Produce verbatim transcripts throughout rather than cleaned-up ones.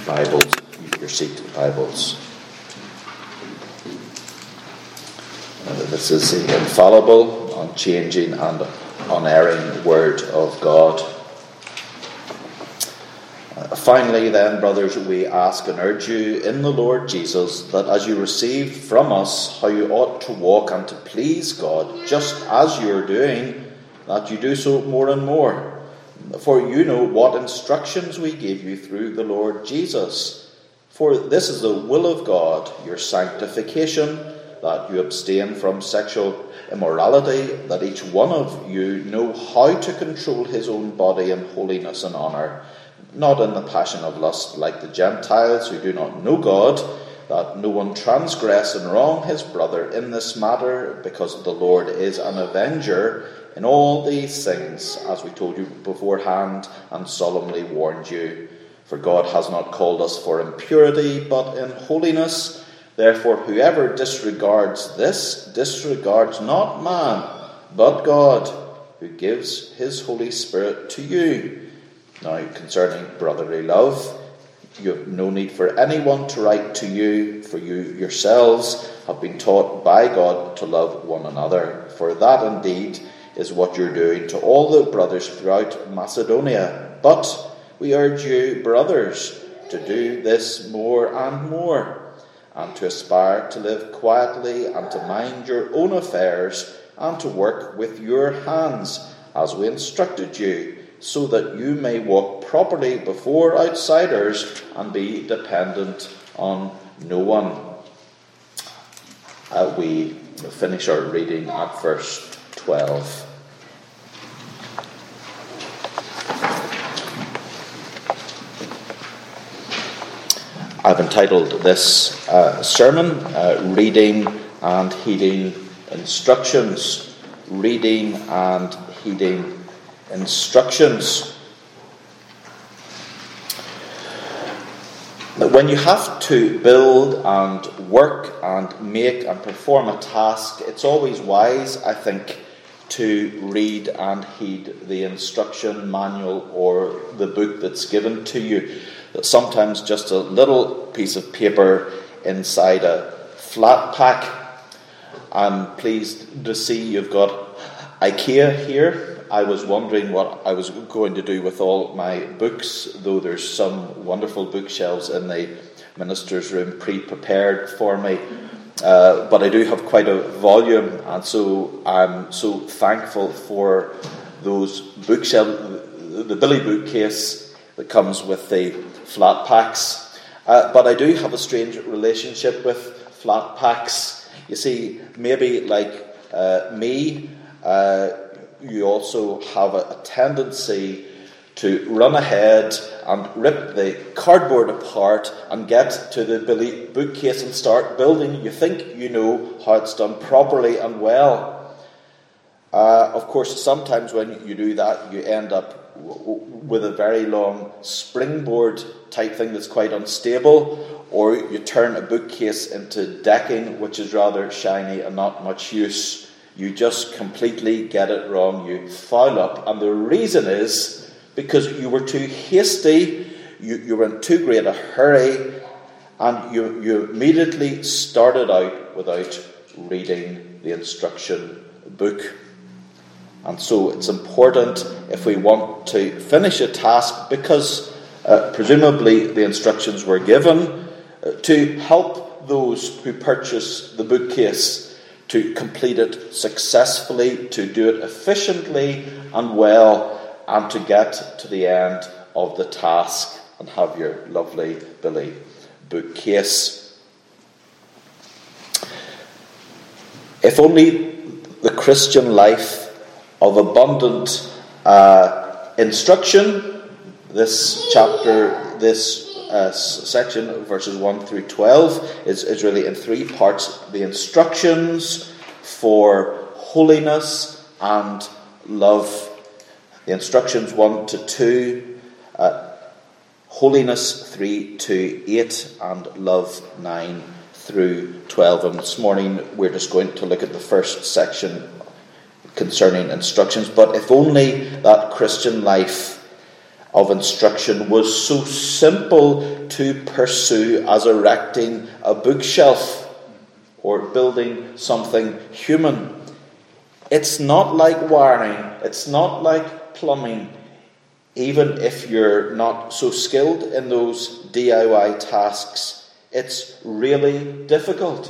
Bibles, your seat Bibles. Uh, this is the infallible, unchanging and unerring Word of God. Uh, finally then, brothers, we ask and urge you in the Lord Jesus that as you received from us how you ought to walk and to please God, just as you are doing, that you do so more and more. For you know what instructions we gave you through the Lord Jesus. For this is the will of God, your sanctification, that you abstain from sexual immorality, that each one of you know how to control his own body in holiness and honour, not in the passion of lust like the Gentiles who do not know God, that no one transgress and wrong his brother in this matter, because the Lord is an avenger in all these things, as we told you beforehand and solemnly warned you. For God has not called us for impurity, but in holiness. Therefore, whoever disregards this, disregards not man, but God, who gives his Holy Spirit to you. Now, concerning brotherly love, you have no need for anyone to write to you, for you yourselves have been taught by God to love one another. For that indeed is what you're doing to all the brothers throughout Macedonia. But we urge you, brothers, to do this more and more, and to aspire to live quietly and to mind your own affairs and to work with your hands, as we instructed you, so that you may walk properly before outsiders and be dependent on no one. Uh, we finish our reading at verse twelve. I've entitled this uh, sermon, uh, Reading and Heeding Instructions. Reading and Heeding Instructions. Now, when you have to build and work and make and perform a task, it's always wise, I think, to read and heed the instruction manual or the book that's given to you. That sometimes just a little piece of paper inside a flat pack. I'm pleased to see you've got IKEA here. I was wondering what I was going to do with all my books, though there's some wonderful bookshelves in the minister's room pre-prepared for me. Uh, but I do have quite a volume, and so I'm so thankful for those bookshelves, the Billy bookcase that comes with the flat packs. Uh, but I do have a strange relationship with flat packs. You see, maybe like uh, me, uh, you also have a, a tendency to run ahead and rip the cardboard apart and get to the Billy bookcase and start building. You think you know how it's done properly and well. Uh, of course, sometimes when you do that, you end up with a very long springboard type thing that's quite unstable, or you turn a bookcase into decking, which is rather shiny and not much use. You just completely get it wrong. You foul up, and the reason is because you were too hasty, you, you were in too great a hurry, and you, you immediately started out without reading the instruction book. And so it's important, if we want to finish a task, because uh, presumably the instructions were given, uh, to help those who purchase the bookcase to complete it successfully, to do it efficiently and well, and to get to the end of the task and have your lovely Billy bookcase. If only the Christian life of abundant uh, instruction, this chapter, this uh, section, verses one through twelve, is, is really in three parts. The instructions for holiness and love. The instructions one to two, uh, holiness three to eight, and love nine through twelve. And this morning we're just going to look at the first section concerning instructions. But if only that Christian life of instruction was so simple to pursue as erecting a bookshelf or building something human. It's not like wiring, it's not like plumbing, even if you're not so skilled in those D I Y tasks. It's really difficult.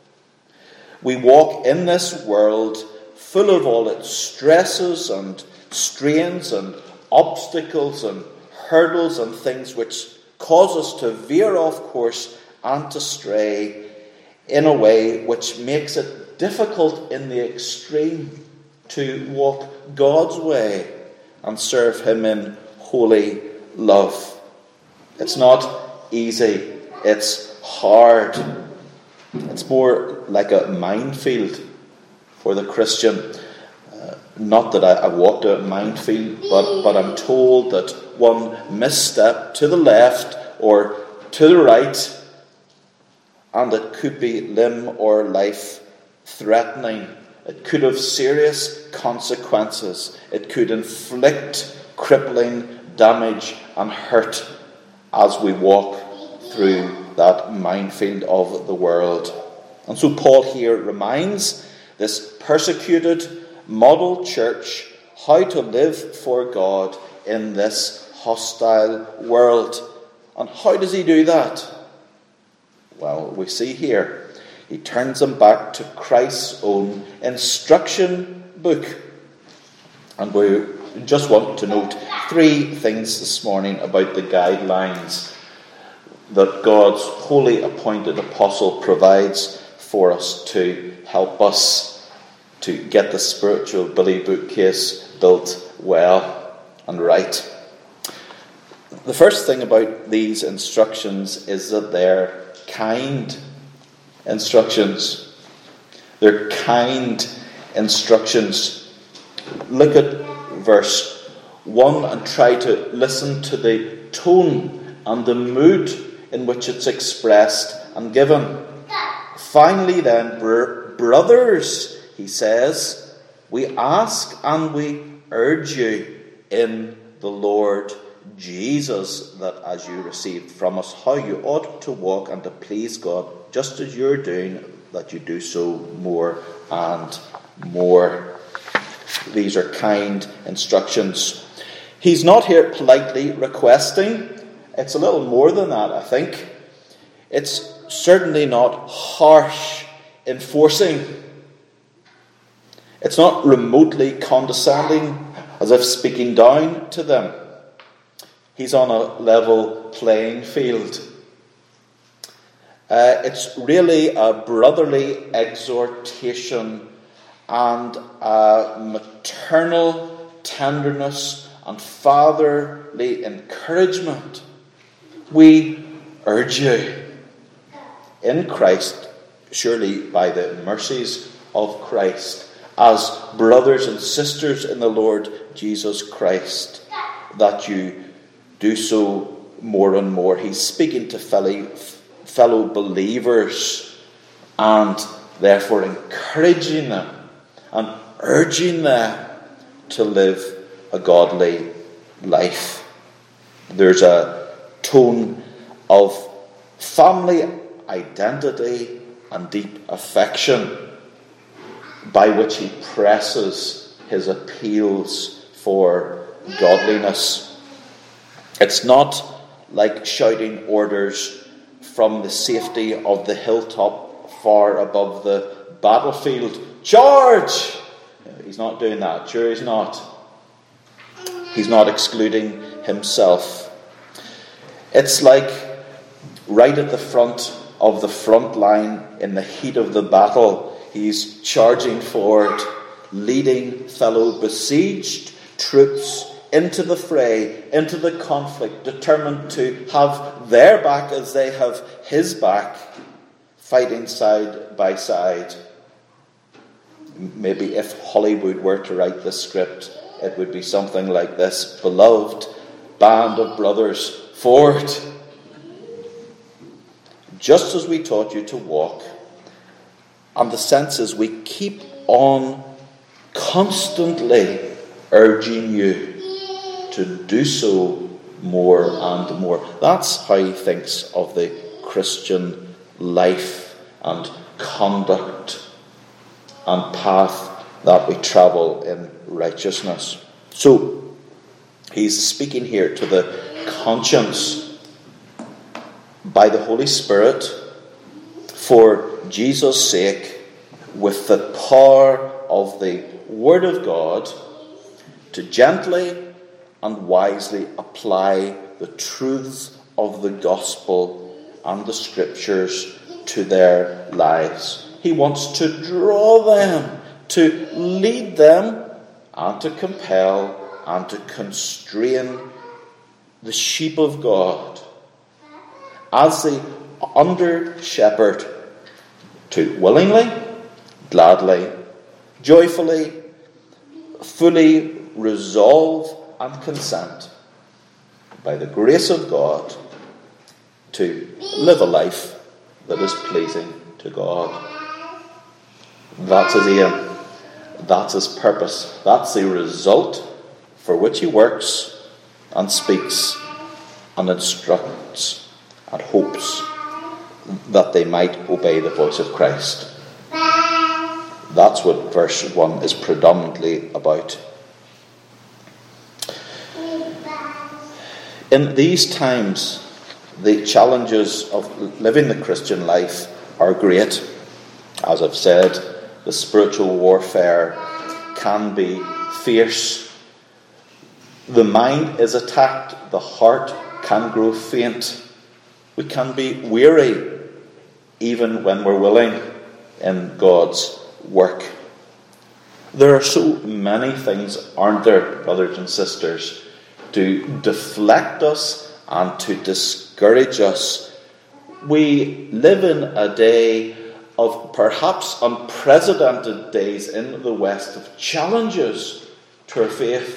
We walk in this world full of all its stresses and strains and obstacles and hurdles and things which cause us to veer off course and to stray in a way which makes it difficult in the extreme to walk God's way and serve Him in holy love. It's not easy, it's hard. It's more like a minefield for the Christian. Uh, not that I, I walked a minefield, but, but I'm told that one misstep to the left or to the right, and it could be limb or life threatening. It could have serious consequences. It could inflict crippling damage and hurt as we walk through that minefield of the world. And so Paul here reminds this persecuted model church how to live for God in this hostile world. And how does he do that? Well, we see here, he turns them back to Christ's own instruction book. And we just want to note three things this morning about the guidelines that God's holy appointed apostle provides for us to help us to get the spiritual Billy bookcase built well and right. The first thing about these instructions is that they're kind instructions. They're kind instructions. Look at verse one and try to listen to the tone and the mood in which it's expressed and given. Finally then, br- brothers, he says, we ask and we urge you in the Lord Jesus, that as you received from us how you ought to walk and to please God, just as you're doing, that you do so more and more. These are kind instructions. He's not here politely requesting. It's a little more than that, I think. It's certainly not harsh enforcing. It's not remotely condescending, as if speaking down to them. He's on a level playing field. Uh, it's really a brotherly exhortation and a maternal tenderness and fatherly encouragement. We urge you in Christ, surely by the mercies of Christ, as brothers and sisters in the Lord Jesus Christ, that you do so more and more. He's speaking to fellow, fellow believers and therefore encouraging them and urging them to live a godly life. There's a tone of family identity and deep affection by which he presses his appeals for godliness. It's not like shouting orders from the safety of the hilltop far above the battlefield. Charge! He's not doing that. Sure, he's not. He's not excluding himself. It's like right at the front of the front line in the heat of the battle, he's charging forward, leading fellow besieged troops into the fray, into the conflict, determined to have their back as they have his back, fighting side by side. Maybe if Hollywood were to write the script, it would be something like this: beloved band of brothers, forward! Just as we taught you to walk, and the sense is we keep on constantly urging you to do so more and more. That's how he thinks of the Christian life and conduct and path that we travel in righteousness. So, he's speaking here to the conscience by the Holy Spirit for Jesus' sake, with the power of the Word of God, to gently and wisely apply the truths of the gospel and the scriptures to their lives. He wants to draw them, to lead them, and to compel and to constrain the sheep of God as the under shepherd to willingly, gladly, joyfully, fully resolve and consent by the grace of God to live a life that is pleasing to God. That's his aim. That's his purpose. That's the result for which he works and speaks and instructs and hopes that they might obey the voice of Christ. That's what verse one is predominantly about. In these times, the challenges of living the Christian life are great. As I've said, the spiritual warfare can be fierce. The mind is attacked. The heart can grow faint. We can be weary even when we're willing in God's work. There are so many things, aren't there, brothers and sisters, to deflect us and to discourage us. We live in a day of perhaps unprecedented days in the West of challenges to our faith.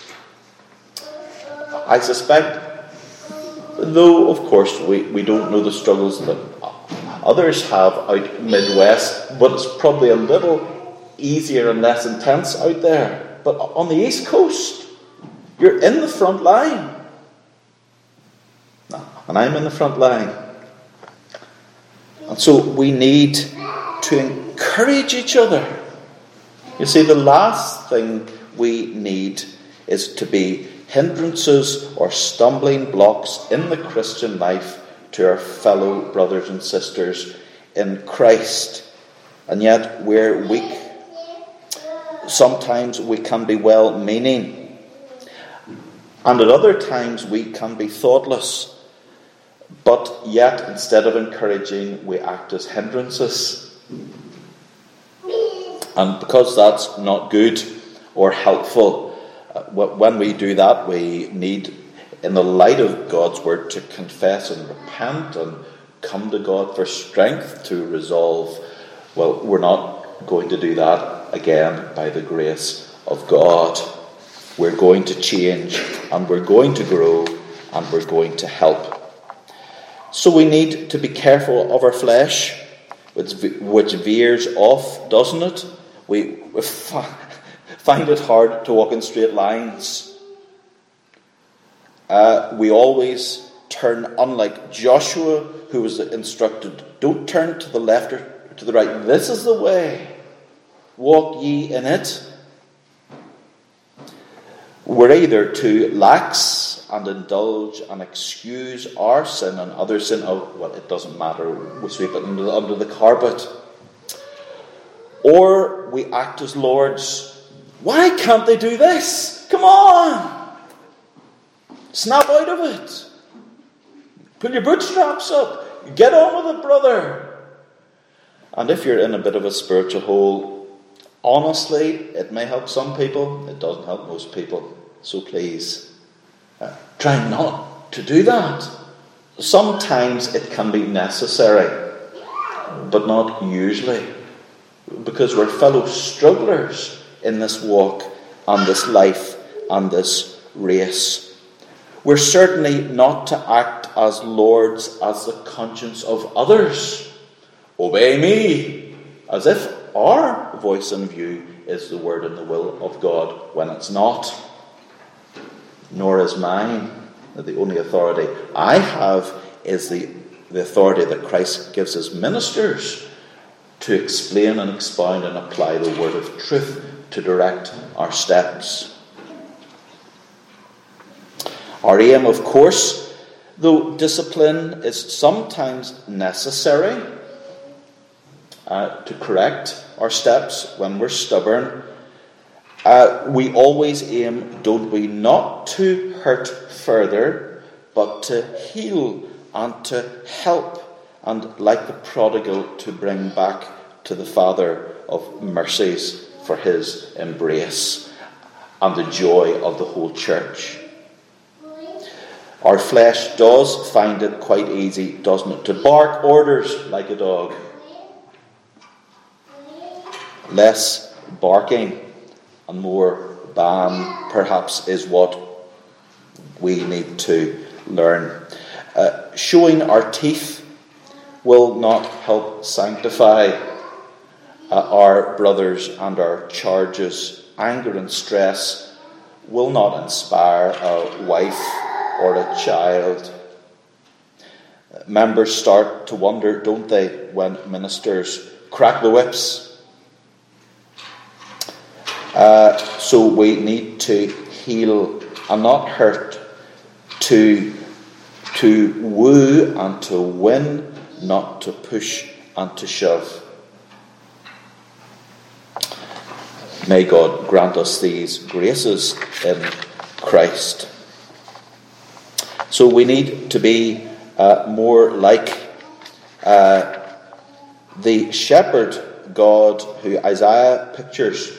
I suspect, though of course we, we don't know the struggles that others have out Midwest, but it's probably a little easier and less intense out there. But on the East Coast, you're in the front line. And I'm in the front line. And so we need to encourage each other. You see, the last thing we need is to be hindrances or stumbling blocks in the Christian life to our fellow brothers and sisters in Christ. And yet we're weak. Sometimes we can be well-meaning. And at other times we can be thoughtless. But yet, instead of encouraging, we act as hindrances. And because that's not good or helpful, uh, when we do that, we need, in the light of God's word, to confess and repent and come to God for strength to resolve. Well, we're not going to do that again by the grace of God. We're going to change, and we're going to grow, and we're going to help. So we need to be careful of our flesh, which, which veers off, doesn't it? We, we find it hard to walk in straight lines. Uh, we always turn, unlike Joshua, who was instructed, don't turn to the left or to the right. This is the way. Walk ye in it. We're either to lax and indulge and excuse our sin and other sin. Oh, well, it doesn't matter. We sweep it under, under the carpet. Or we act as lords. Why can't they do this? Come on! Snap out of it. Pull your bootstraps up. Get on with it, brother. And if you're in a bit of a spiritual hole, honestly, it may help some people. It doesn't help most people. So please, uh, try not to do that. Sometimes it can be necessary, but not usually. Because we're fellow strugglers in this walk and this life and this race. We're certainly not to act as lords as the conscience of others. Obey me, as if our voice and view is the word and the will of God when it's not. Nor is mine. The only authority I have is the, the authority that Christ gives his ministers to explain and expound and apply the word of truth to direct our steps. Our aim, of course, though discipline is sometimes necessary uh, to correct our steps when we're stubborn, uh, we always aim, don't we, not to hurt further, but to heal and to help, and like the prodigal, to bring back to the Father of mercies for his embrace and the joy of the whole church. Our flesh does find it quite easy, doesn't it, to bark orders like a dog. Less barking and more bam, perhaps, is what we need to learn. Uh, showing our teeth will not help sanctify uh, our brothers and our charges. Anger and stress will not inspire a wife or a child. Members start to wonder, don't they, when ministers crack the whips. Uh, so we need to heal and not hurt, to, to woo and to win, not to push and to shove. May God grant us these graces in Christ. So we need to be uh, more like uh, the shepherd God who Isaiah pictures.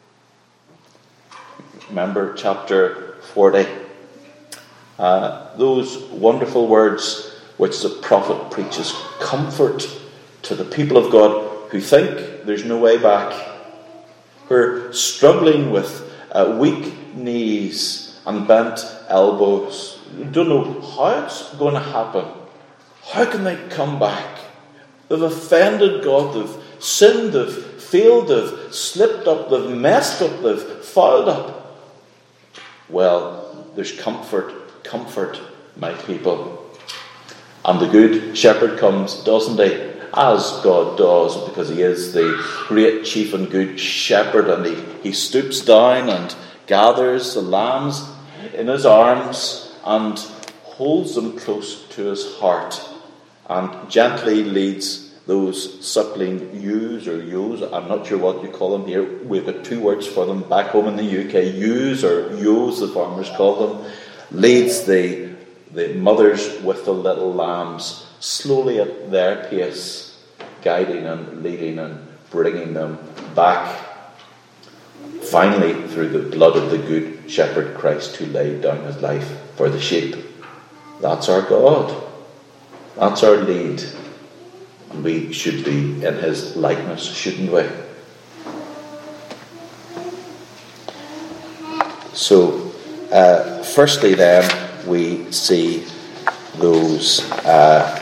Remember chapter forty. Uh, those wonderful words which the prophet preaches, comfort to the people of God who think there's no way back, who are struggling with uh, weak knees and bent elbows. You don't know how it's going to happen. How can they come back? They've offended God, they've sinned, they've failed, they've slipped up, they've messed up, they've fouled up. Well, there's comfort, comfort, my people. And the good shepherd comes, doesn't he? As God does, because he is the great chief and good shepherd, and he, he stoops down and gathers the lambs in his arms and holds them close to his heart and gently leads those suckling ewes or ewes, I'm not sure what you call them here, we've got two words for them back home in the U K, ewes or ewes the farmers call them, leads the, the mothers with the little lambs slowly at their pace, guiding and leading and bringing them back, finally through the blood of the good shepherd Christ who laid down his life for the sheep. That's our God. That's our lead. And we should be in his likeness, shouldn't we? So, uh, firstly then, we see those uh,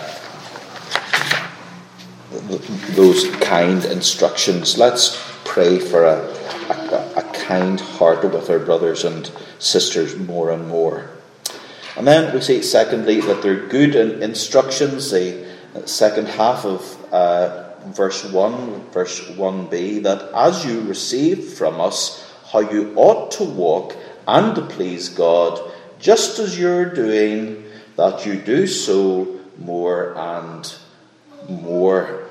those kind instructions. Let's pray for a, a, a kind heart with our brothers and sisters more and more. And then we see, secondly, that they're good in instructions. The second half of uh, verse one, verse one b, that as you receive from us how you ought to walk and to please God, just as you're doing, that you do so more and more.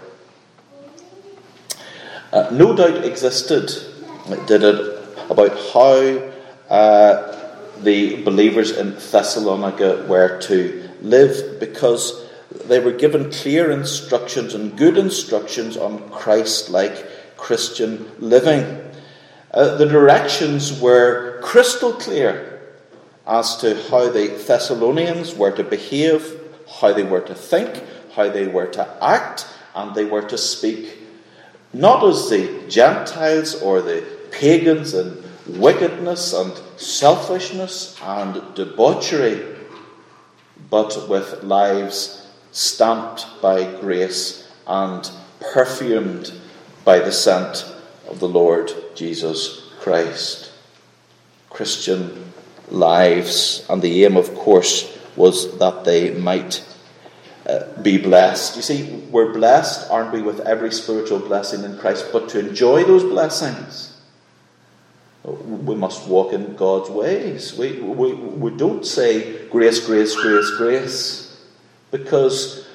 Uh, no doubt existed, did it, about how uh, the believers in Thessalonica were to live, because they were given clear instructions and good instructions on Christ-like Christian living. Uh, the directions were crystal clear as to how the Thessalonians were to behave, how they were to think, how they were to act, and they were to speak, not as the Gentiles or the pagans in wickedness and selfishness and debauchery, but with lives stamped by grace and perfumed by the scent of the Lord Jesus Christ. Christian lives, and the aim, of course, was that they might uh, be blessed. You see, we're blessed, aren't we, with every spiritual blessing in Christ, but to enjoy those blessings, we must walk in God's ways. We, we, we don't say grace, grace, grace, grace, because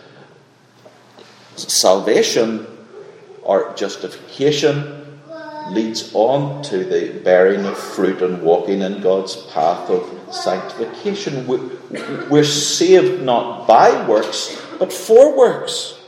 salvation or justification leads on to the bearing of fruit and walking in God's path of sanctification. We're saved not by works, but for works.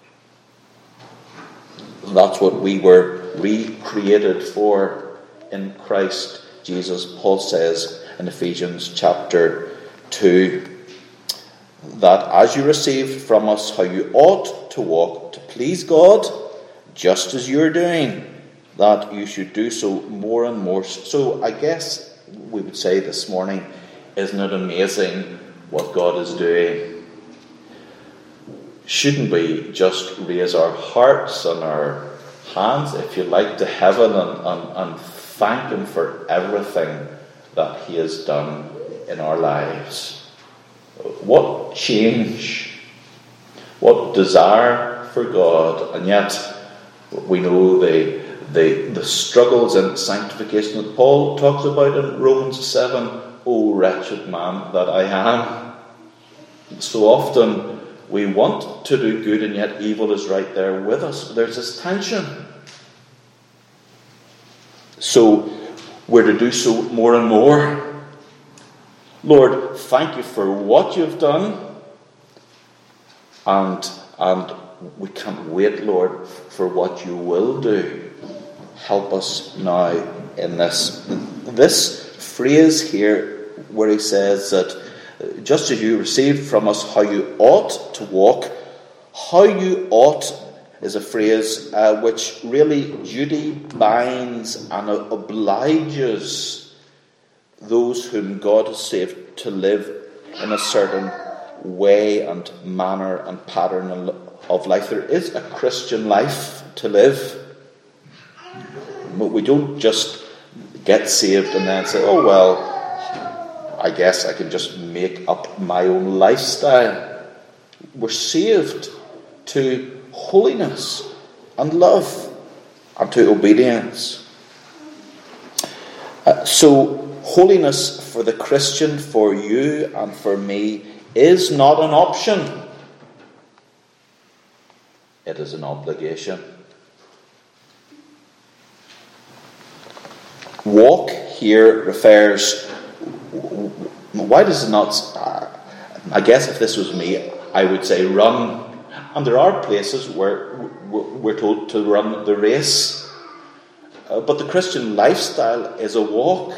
That's what we were recreated for in Christ Jesus. Paul says in Ephesians chapter two, that as you received from us how you ought to walk to please God, just as you're doing, that you should do so more and more. So I guess we would say this morning, isn't it amazing what God is doing? Shouldn't we just raise our hearts and our hands, if you like, to heaven and, and, and thank Him for everything that He has done in our lives? What change, what desire for God, and yet we know the, the, the struggles in sanctification that Paul talks about in Romans seven. O wretched man that I am. So often we want to do good and yet evil is right there with us. There's this tension. So we're to do so more and more. Lord, thank you for what you've done. And, and we can't wait, Lord, for what you will do. Help us now in this. This phrase here where he says that just as you received from us how you ought to walk, how you ought is a phrase uh, which really duty binds and obliges those whom God has saved to live in a certain way and manner and pattern of life. There is a Christian life to live. We don't just get saved and then say, oh well, I guess I can just make up my own lifestyle. We're saved to holiness and love and to obedience. Uh, so holiness for the Christian, for you and for me, is not an option. It is an obligation. Walk here refers, why does it not, uh, I guess if this was me, I would say run. And there are places where we're told to run the race. Uh, but the Christian lifestyle is a walk.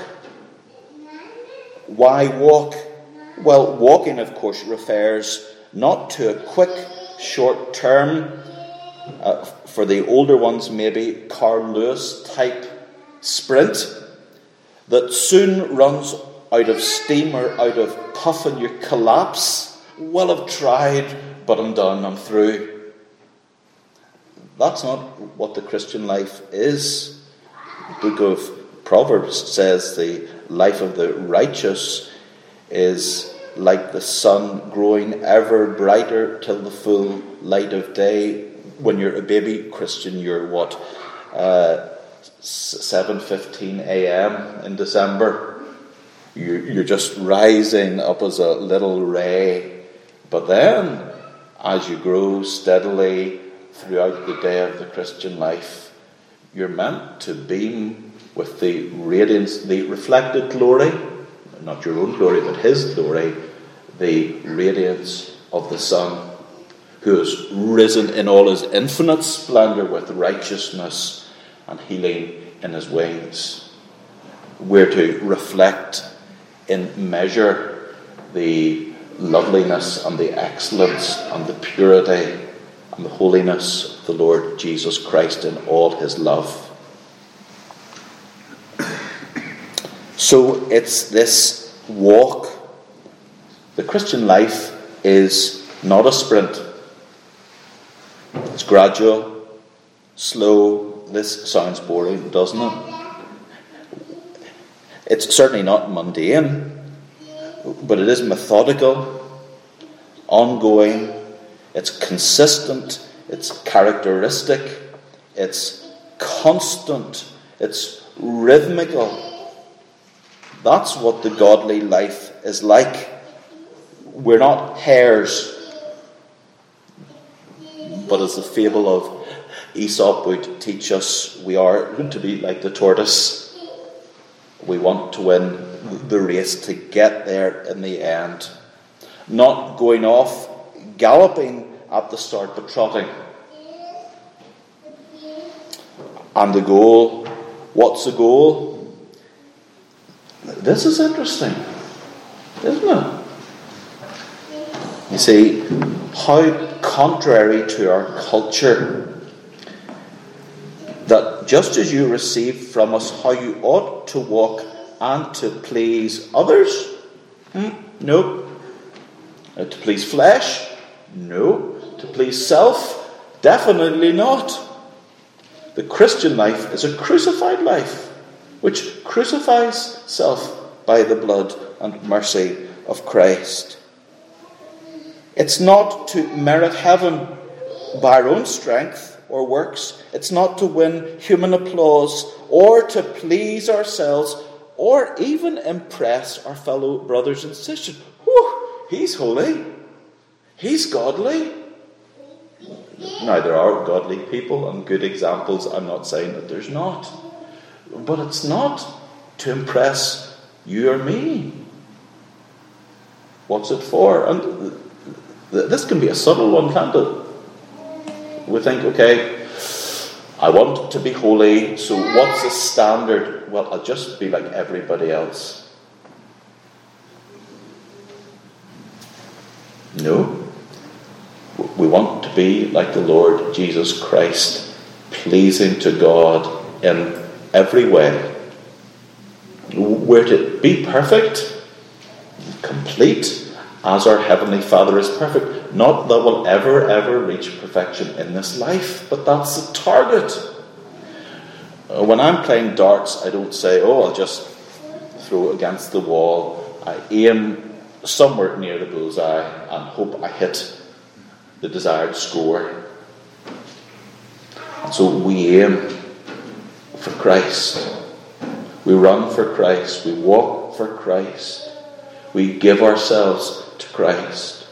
Why walk? Well, walking, of course, refers not to a quick, short term, uh, for the older ones maybe, Carl Lewis type sprint that soon runs out of steam or out of puff and you collapse. Well, I've tried, but I'm done, I'm through. That's not what the Christian life is. The book of Proverbs says the life of the righteous is like the sun growing ever brighter till the full light of day. When you're a baby Christian, you're what? Uh, seven fifteen a.m. in December. You're just rising up as a little ray. But then, as you grow steadily throughout the day of the Christian life, you're meant to beam with the radiance, the reflected glory, not your own glory, but His glory, the radiance of the sun, who has risen in all His infinite splendour with righteousness and healing in His wings. We're to reflect in measure the loveliness and the excellence and the purity and the holiness of the Lord Jesus Christ in all His love. So it's this walk. The Christian life is not a sprint. It's gradual, slow. This sounds boring, doesn't it? It's certainly not mundane, but it is methodical. ongoing, it's consistent, it's characteristic, it's constant, it's rhythmical. That's what the godly life is like. We're not hares, but as the fable of Aesop would teach us, we are going to be like the tortoise. We want to win the race, to get there in the end. Not going off, galloping at the start, but trotting. And the goal, what's the goal? This is interesting, isn't it? You see, how contrary to our culture that just as you receive from us how you ought to walk and to please others, hmm, no. Uh, to please flesh, no. To please self, definitely not. The Christian life is a crucified life, which crucifies self by the blood and mercy of Christ. It's not to merit heaven by our own strength or works. It's not to win human applause or to please ourselves or even impress our fellow brothers and sisters. Whew, he's holy. He's godly. Now, there are godly people and good examples. I'm not saying that there's not. But it's not to impress you or me. What's it for? And this can be a subtle one, can't it? We think, okay, I want to be holy, so what's the standard? Well, I'll just be like everybody else. No. We want to be like the Lord Jesus Christ, pleasing to God in every way. We're to be perfect, complete, as our Heavenly Father is perfect. Not that we'll ever, ever reach perfection in this life, but that's the target. When I'm playing darts, I don't say, oh, I'll just throw it against the wall. I aim somewhere near the bullseye and hope I hit the desired score. And so we aim for Christ. We run for Christ. We walk for Christ. We give ourselves to Christ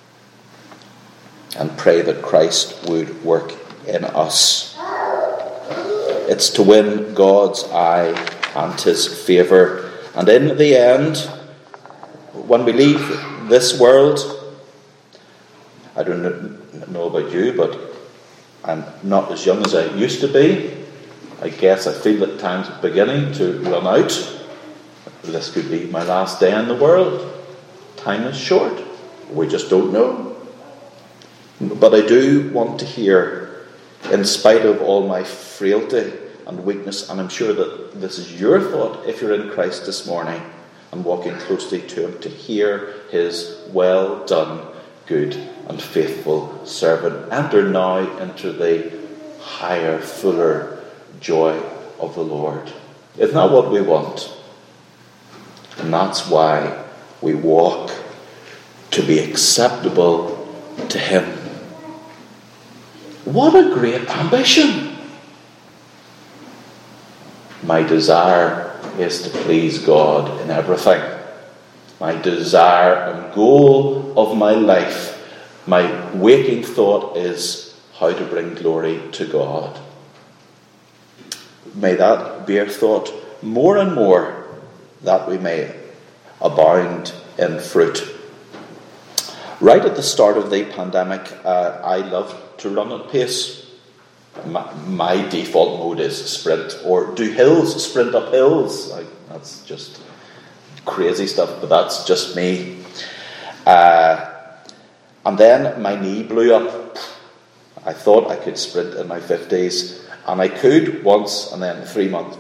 and pray that Christ would work in us. It's to win God's eye and His favour. And in the end, when we leave this world, I don't know about you, but I'm not as young as I used to be. I guess I feel at times beginning to run out. This could be my last day in the world. Time is short. We just don't know. But I do want to hear, in spite of all my frailty and weakness, and I'm sure that this is your thought if you're in Christ this morning and walking closely to Him, to hear His well done, good and faithful servant. Enter now into the higher, fuller joy of the Lord. Isn't that what we want? And that's why we walk, to be acceptable to Him. What a great ambition! My desire is to please God in everything. My desire and goal of my life, my waking thought is how to bring glory to God. May that be our thought more and more, that we may abound in fruit. Right at the start of the pandemic, uh, I loved to run at pace. My, my default mode is sprint, or do hills, sprint up hills. Like, that's just crazy stuff, but that's just me. Uh, and then my knee blew up. I thought I could sprint in my fifties, and I could once, and then three months.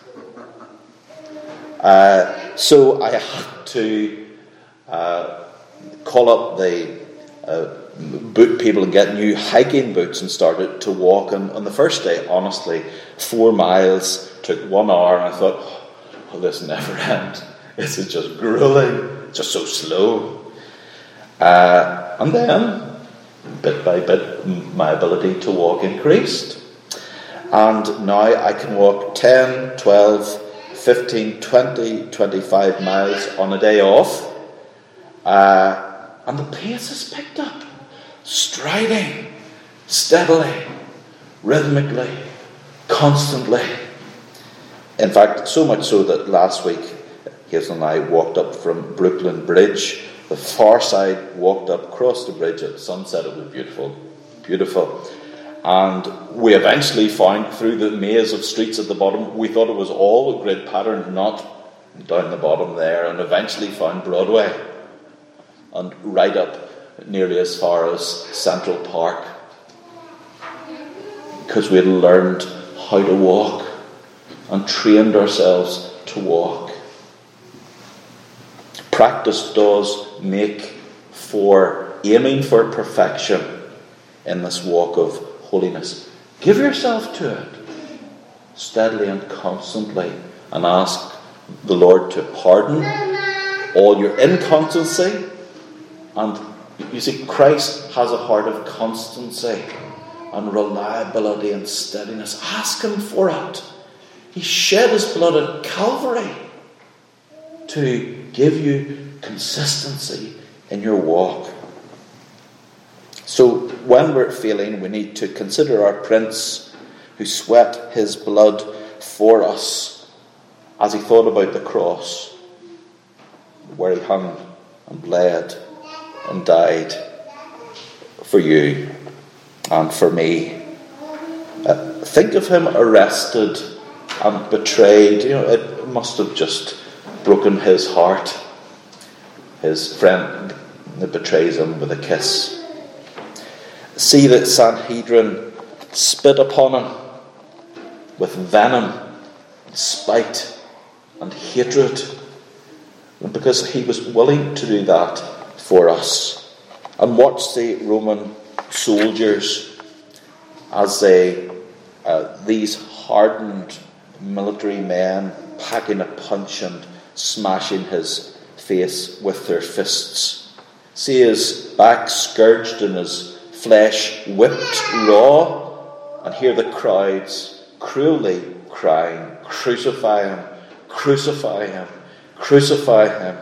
Uh, so I had to uh, call up the uh, boot people and get new hiking boots and started to walk. And on the first day, honestly, four miles took one hour, and I thought, oh, this never ends. This is just grueling. It's just so slow. Uh, and then, bit by bit, my ability to walk increased. And now I can walk ten, twelve, fifteen, twenty, twenty-five miles on a day off. Uh, and the pace has picked up. Striding, steadily, rhythmically, constantly. In fact, so much so that last week, Hazel and I walked up from Brooklyn Bridge. The far side, walked up, crossed the bridge at sunset. It was beautiful, beautiful. And we eventually found, through the maze of streets at the bottom, we thought it was all a grid pattern, not down the bottom there, and eventually found Broadway. And right up nearly as far as Central Park. Because we had learned how to walk and trained ourselves to walk. Practice does make for aiming for perfection in this walk of holiness. Give yourself to it steadily and constantly, and ask the Lord to pardon all your inconstancy. And you see, Christ has a heart of constancy and reliability and steadiness. Ask him for it. He shed his blood at Calvary to give you consistency in your walk. So when we're failing, we need to consider our Prince who sweat his blood for us as he thought about the cross, where he hung and bled and died for you and for me. Uh, think of him arrested and betrayed. You know, it must have just broken his heart. His friend that betrays him with a kiss. See the Sanhedrin spit upon him with venom, spite and hatred, because he was willing to do that for us. And watch the Roman soldiers as they, uh, these hardened military men, packing a punch and smashing his face with their fists. See his back scourged and his flesh whipped raw, and hear the crowds cruelly crying, "Crucify him, crucify him, crucify him."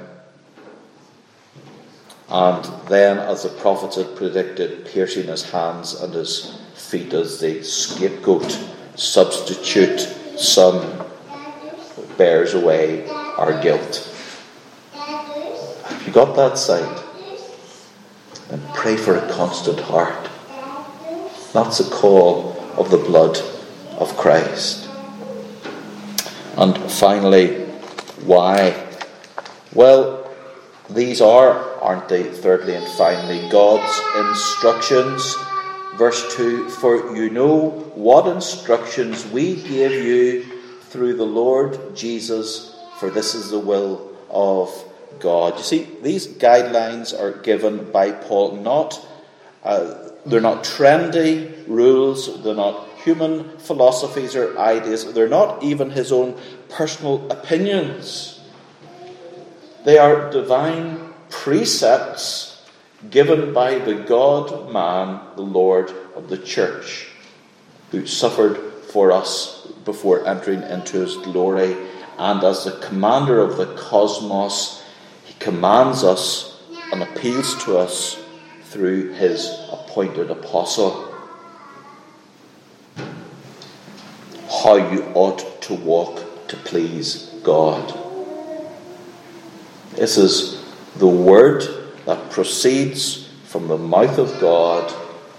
And then, as the prophets had predicted, piercing his hands and his feet as the scapegoat, substitute son who bears away our guilt. Have you got that sight? And pray for a constant heart. That's a call of the blood of Christ. And finally, why? Well, these are, aren't they, thirdly and finally, God's instructions. Verse two, "For you know what instructions we gave you through the Lord Jesus, for this is the will of God." You see, these guidelines are given by Paul. Not, uh, they're not trendy rules. They're not human philosophies or ideas. They're not even his own personal opinions. They are divine precepts given by the God-man, the Lord of the church, who suffered for us before entering into his glory. And as the commander of the cosmos, he commands us and appeals to us through his appointed apostle. How you ought to walk to please God. This is the word that proceeds from the mouth of God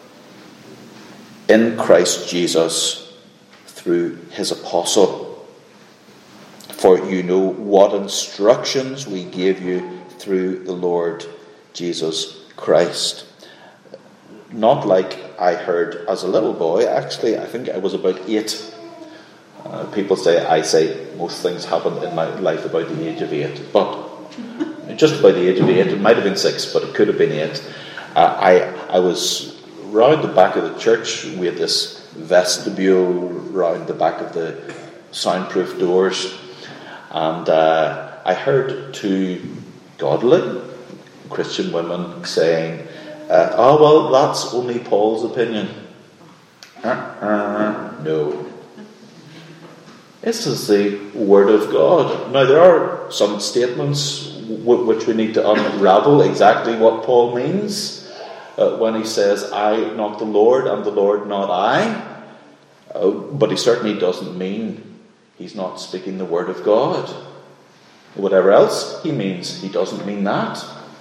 in Christ Jesus through his apostle. For you know what instructions we gave you through the Lord Jesus Christ. Not like I heard as a little boy. Actually, I think I was about eight. Uh, people say, I say most things happened in my life about the age of eight. But just by the age of eight, it might have been six, but it could have been eight. Uh, I I was round the back of the church. We had this vestibule round the back of the soundproof doors, and uh, I heard two godly Christian women saying, Uh, oh, well, that's only Paul's opinion. Uh-uh, no. This is the Word of God. Now, there are some statements w- which we need to unravel exactly what Paul means uh, when he says, I, not the Lord, and the Lord, not I. Uh, but he certainly doesn't mean he's not speaking the Word of God. Whatever else he means, he doesn't mean that.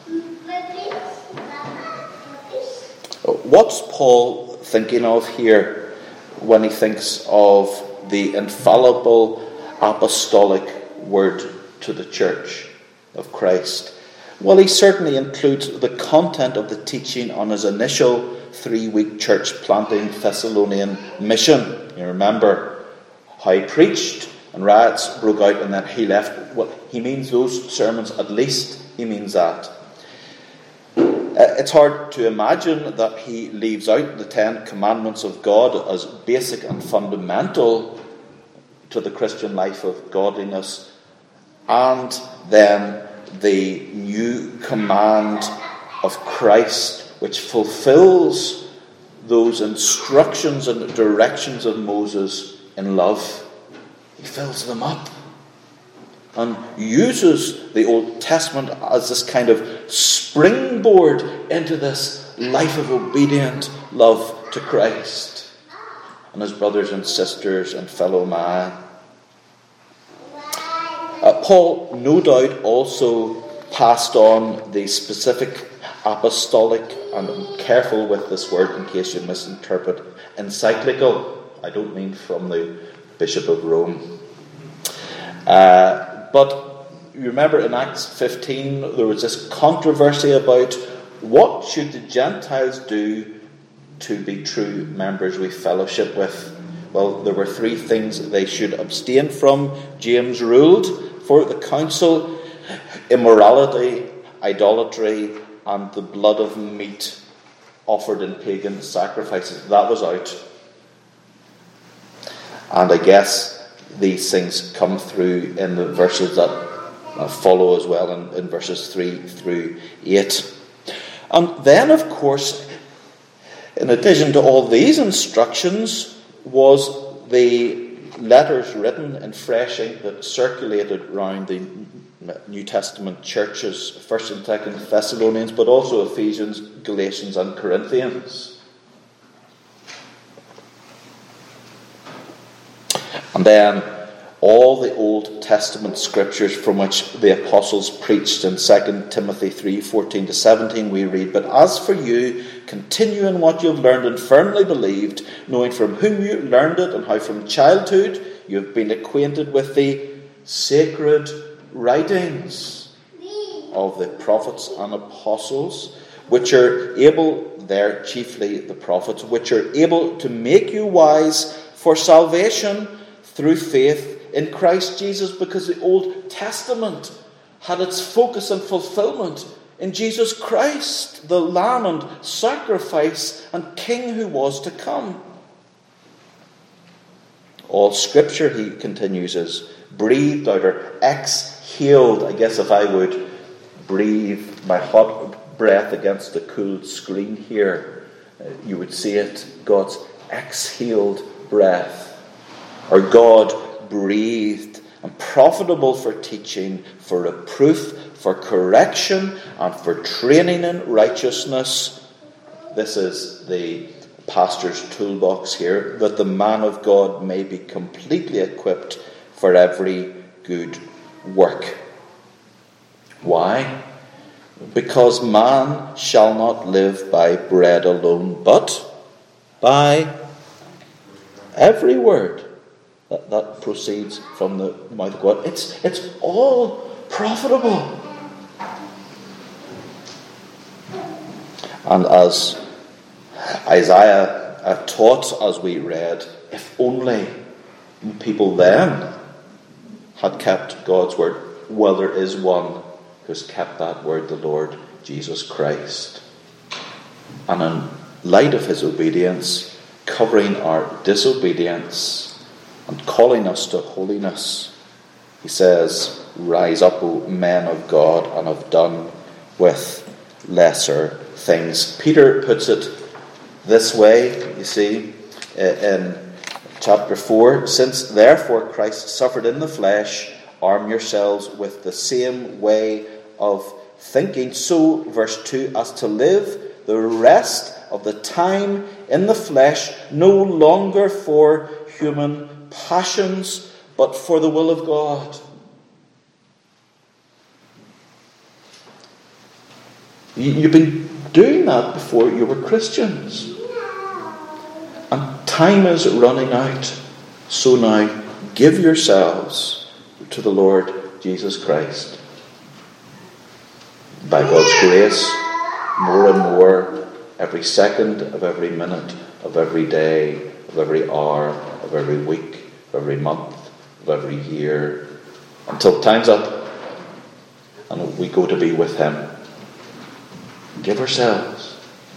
What's Paul thinking of here when he thinks of the infallible apostolic word to the church of Christ? Well, he certainly includes the content of the teaching on his initial three-week church planting Thessalonian mission. You remember how he preached and riots broke out and then he left. Well, he means those sermons, at least he means that. Uh, it's hard to imagine that he leaves out the Ten Commandments of God as basic and fundamental to the Christian life of godliness, and then the new command of Christ, which fulfills those instructions and directions of Moses in love. He fills them up and uses the Old Testament as this kind of springboard into this life of obedient love to Christ and his brothers and sisters and fellow man. Uh, Paul, no doubt, also passed on the specific apostolic, and I'm careful with this word in case you misinterpret, encyclical. I don't mean from the Bishop of Rome. Uh, but you remember in Acts fifteen, there was this controversy about what should the Gentiles do to be true members we fellowship with. Well, there were three things they should abstain from. James ruled for the council: immorality, idolatry, and the blood of meat offered in pagan sacrifices. That was out. And I guess these things come through in the verses that follow as well, in, in verses three through eight. And then, of course, in addition to all these instructions, was the letters written in fresh ink that circulated around the New Testament churches, First and Second Thessalonians, but also Ephesians, Galatians, and Corinthians. And then all the Old Testament scriptures from which the apostles preached. In Second Timothy three fourteen to seventeen we read, "But as for you, continue in what you have learned and firmly believed, knowing from whom you learned it, and how from childhood you have been acquainted with the sacred writings of the prophets and apostles, which are able," there chiefly the prophets, "which are able to make you wise for salvation through faith in Christ Jesus," because the Old Testament had its focus and fulfillment in Jesus Christ, the Lamb and sacrifice and King who was to come. All Scripture, he continues, is breathed out or exhaled. I guess if I would breathe my hot breath against the cool screen here, you would see it, God's exhaled breath. Or God breathed and profitable for teaching, for reproof, for correction, and for training in righteousness. This is the pastor's toolbox here, that the man of God may be completely equipped for every good work. Why? Because man shall not live by bread alone, but by every word That, that proceeds from the mouth of God. It's, it's all profitable. And as Isaiah uh, taught as we read, if only people then had kept God's word. Well, there is one who's kept that word, the Lord Jesus Christ. And in light of his obedience, covering our disobedience, and calling us to holiness, he says, "Rise up, O men of God, and have done with lesser things. Peter puts it this way, you see, in chapter four. Since therefore Christ suffered in the flesh, arm yourselves with the same way of thinking. So, verse two, as to live the rest of the time in the flesh, no longer for human passions, but for the will of God. You've been doing that before you were Christians. And time is running out. So now, give yourselves to the Lord Jesus Christ. By God's grace, more and more, every second of every minute of every day, of every hour, of every week, of every month, of every year, until time's up and we go to be with Him. Give ourselves,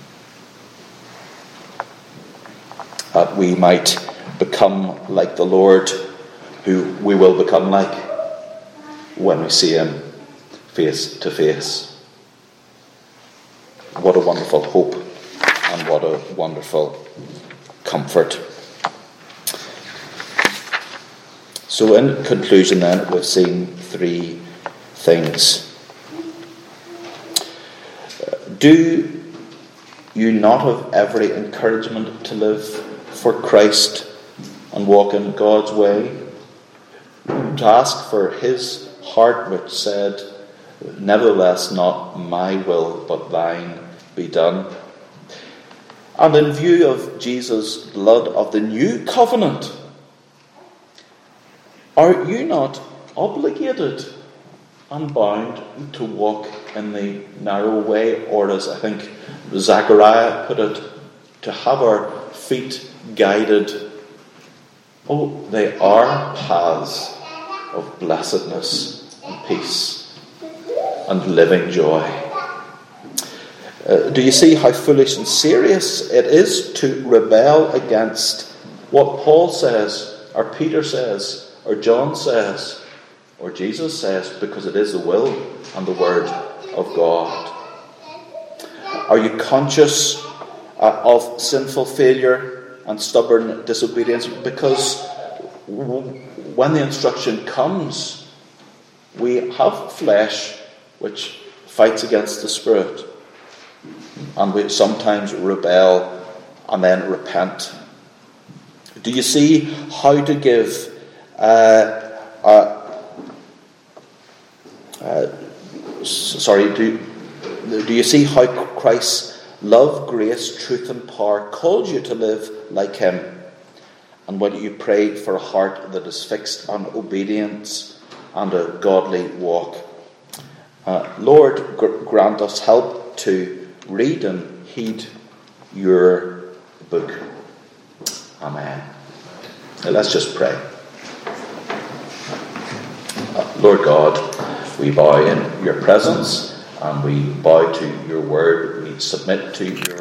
that we might become like the Lord, who we will become like when we see Him face to face. What a wonderful hope and what a wonderful comfort. So in conclusion then, we've seen three things. Do you not have every encouragement to live for Christ and walk in God's way? To ask for His heart which said, nevertheless not my will but thine be done. And in view of Jesus' blood of the new covenant, are you not obligated and bound to walk in the narrow way, or as I think Zechariah put it, to have our feet guided? Oh, they are paths of blessedness and peace and living joy. Uh, do you see how foolish and serious it is to rebel against what Paul says, or Peter says, or John says, or Jesus says, because it is the will and the word of God? Are you conscious uh, of sinful failure and stubborn disobedience? Because w- when the instruction comes, we have flesh which fights against the Spirit, and we sometimes rebel and then repent. Do you see how to give uh, uh, Uh, sorry, do, do you see how Christ's love, grace, truth and power called you to live like Him? And why don't you pray for a heart that is fixed on obedience and a godly walk? Uh, Lord, gr- grant us help to read and heed your book. Amen. Now let's just pray. Uh, Lord God, we bow in your presence and we bow to your word. We submit to your